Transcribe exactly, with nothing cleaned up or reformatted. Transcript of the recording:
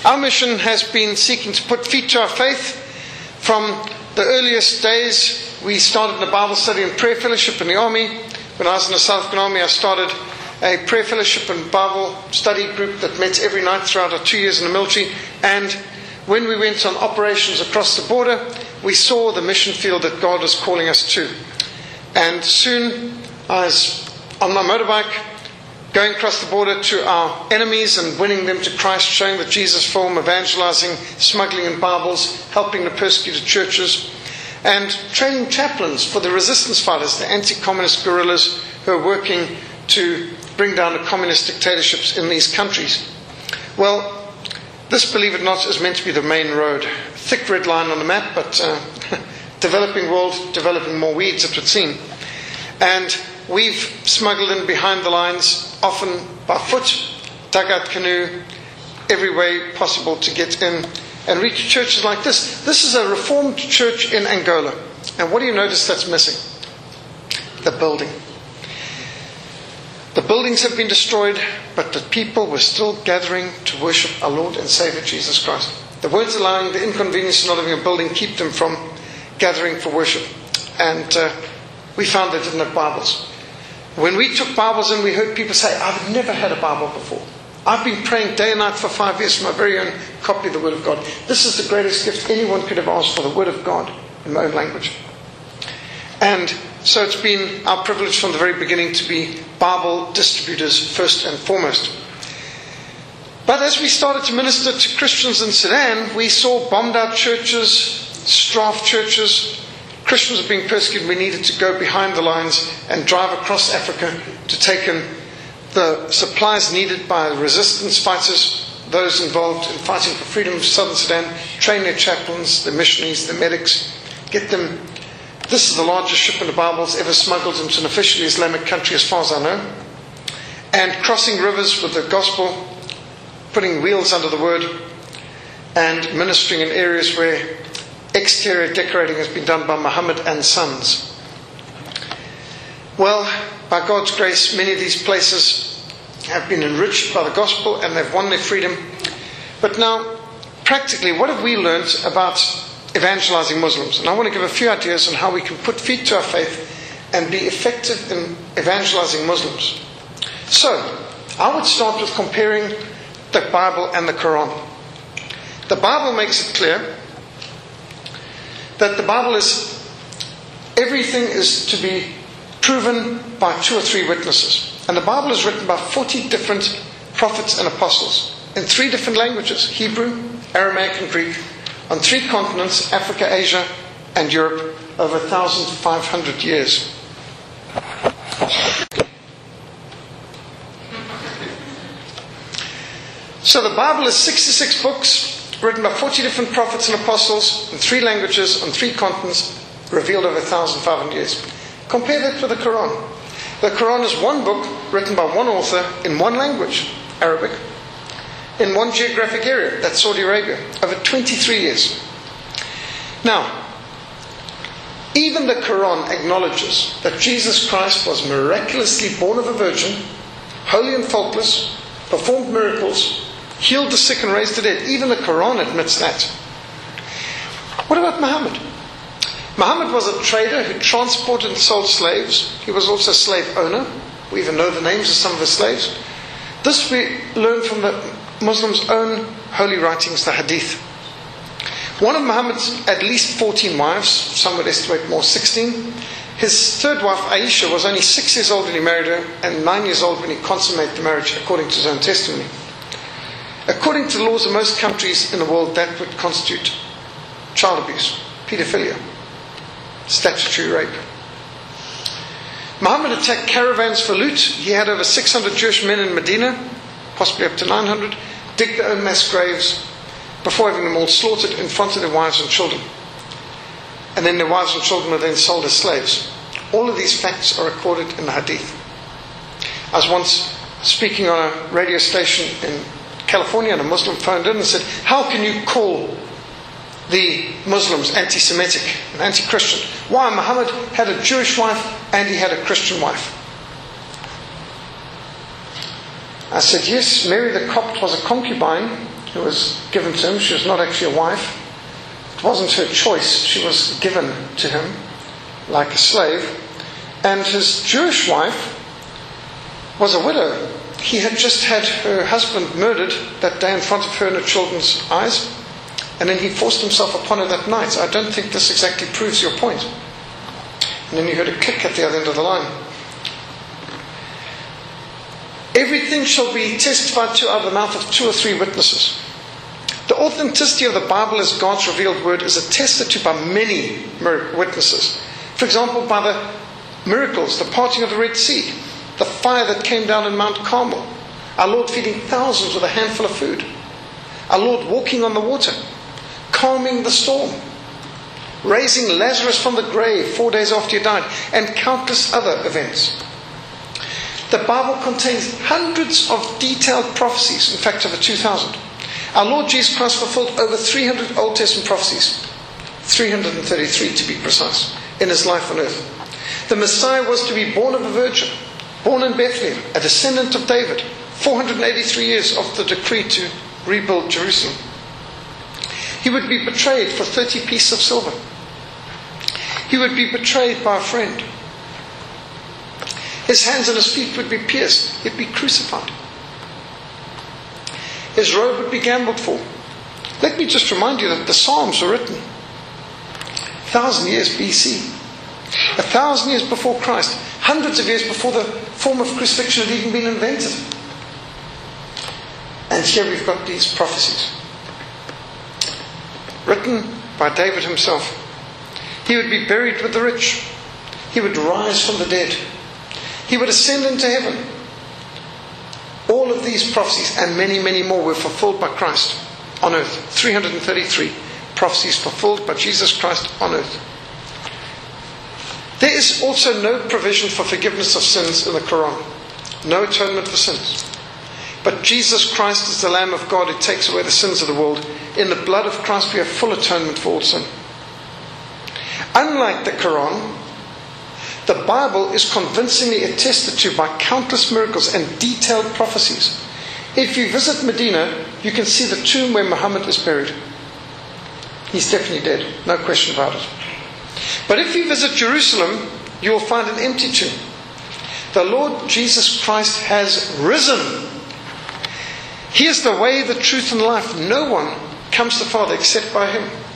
Our mission has been seeking to put feet to our faith. From the earliest days, we started a Bible study and prayer fellowship in the army. When I was in the South African Army, I started a prayer fellowship and Bible study group that met every night throughout our two years in the military. And when we went on operations across the border, we saw the mission field that God was calling us to. And soon I was on my motorbike, going across the border to our enemies and winning them to Christ, showing the Jesus film, evangelizing, smuggling in Bibles, helping the persecuted churches, and training chaplains for the resistance fighters, the anti-communist guerrillas who are working to bring down the communist dictatorships in these countries. Well, this, believe it or not, is meant to be the main road. Thick red line on the map, but uh, developing world, developing more weeds, it would seem. And we've smuggled in behind the lines, often by foot, dugout canoe, every way possible to get in and reach churches like this. This is a Reformed church in Angola. And what do you notice that's missing? The building. The buildings have been destroyed, but the people were still gathering to worship our Lord and Savior Jesus Christ. They weren't allowing the inconvenience of not having a building keep them from gathering for worship. And uh, we found they didn't have Bibles. When we took Bibles in, we heard people say, I've never had a Bible before. I've been praying day and night for five years for my very own copy of the Word of God. This is the greatest gift anyone could have asked for, the Word of God in my own language. And so it's been our privilege from the very beginning to be Bible distributors first and foremost. But as we started to minister to Christians in Sudan, we saw bombed out churches, strafed churches. Christians are being persecuted. We needed to go behind the lines and drive across Africa to take in the supplies needed by the resistance fighters, those involved in fighting for freedom of Southern Sudan, train their chaplains, the missionaries, the medics, get them. This is the largest shipment of Bibles ever smuggled into an officially Islamic country as far as I know. And crossing rivers with the gospel, putting wheels under the word, and ministering in areas where exterior decorating has been done by Muhammad and Sons. Well, by God's grace, many of these places have been enriched by the gospel and they've won their freedom. But now, practically, what have we learnt about evangelizing Muslims? And I want to give a few ideas on how we can put feet to our faith and be effective in evangelizing Muslims. So, I would start with comparing the Bible and the Quran. The Bible makes it clear that the Bible is, everything is to be proven by two or three witnesses. And the Bible is written by forty different prophets and apostles in three different languages, Hebrew, Aramaic and Greek, on three continents, Africa, Asia and Europe, over one thousand five hundred years. So the Bible is sixty-six books, written by forty different prophets and apostles in three languages on three continents, revealed over one thousand five hundred years. Compare that with the Quran. The Quran is one book written by one author in one language, Arabic, in one geographic area, that's Saudi Arabia, over twenty-three years. Now, even the Quran acknowledges that Jesus Christ was miraculously born of a virgin, holy and faultless, performed miracles, healed the sick and raised the dead. Even the Quran admits that. What about Muhammad? Muhammad was a trader who transported and sold slaves. He was also a slave owner. We even know the names of some of his slaves. This we learn from the Muslims' own holy writings, the Hadith. One of Muhammad's at least fourteen wives, some would estimate more, sixteen. His third wife, Aisha, was only six years old when he married her and nine years old when he consummated the marriage, according to his own testimony. According to the laws of most countries in the world, that would constitute child abuse, paedophilia, statutory rape. Muhammad attacked caravans for loot. He had over six hundred Jewish men in Medina, possibly up to nine hundred, dig their own mass graves before having them all slaughtered in front of their wives and children. And then their wives and children were then sold as slaves. All of these facts are recorded in the Hadith. I was once speaking on a radio station in California and a Muslim phoned in and said, how can you call the Muslims anti-Semitic and anti-Christian? Why? Muhammad had a Jewish wife and he had a Christian wife. I said, yes, Mary the Copt was a concubine who was given to him. She was not actually a wife. It wasn't her choice. She was given to him like a slave. And his Jewish wife was a widow. He had just had her husband murdered that day in front of her and her children's eyes. And then he forced himself upon her that night. I don't think this exactly proves your point. And then you heard a click at the other end of the line. Everything shall be testified to out of the mouth of two or three witnesses. The authenticity of the Bible as God's revealed word is attested to by many witnesses. For example, by the miracles, the parting of the Red Sea, the fire that came down in Mount Carmel, our Lord feeding thousands with a handful of food, our Lord walking on the water, calming the storm, raising Lazarus from the grave four days after he died, and countless other events. The Bible contains hundreds of detailed prophecies, in fact over two thousand. Our Lord Jesus Christ fulfilled over three hundred Old Testament prophecies, three hundred thirty-three to be precise, in his life on earth. The Messiah was to be born of a virgin, born in Bethlehem, a descendant of David, four hundred eighty-three years after the decree to rebuild Jerusalem. He would be betrayed for thirty pieces of silver. He would be betrayed by a friend. His hands and his feet would be pierced. He'd be crucified. His robe would be gambled for. Let me just remind you that the Psalms were written a thousand years B C. A thousand years before Christ. Hundreds of years before the form of crucifixion had even been invented. And here we've got these prophecies. Written by David himself. He would be buried with the rich. He would rise from the dead. He would ascend into heaven. All of these prophecies and many, many more were fulfilled by Christ on earth. three hundred thirty-three prophecies fulfilled by Jesus Christ on earth. There is also no provision for forgiveness of sins in the Quran. No atonement for sins. But Jesus Christ is the Lamb of God who takes away the sins of the world. In the blood of Christ we have full atonement for all sin. Unlike the Quran, the Bible is convincingly attested to by countless miracles and detailed prophecies. If you visit Medina, you can see the tomb where Muhammad is buried. He's definitely dead, no question about it. But if you visit Jerusalem, you will find an empty tomb. The Lord Jesus Christ has risen. He is the way, the truth, and life. No one comes to the Father except by him.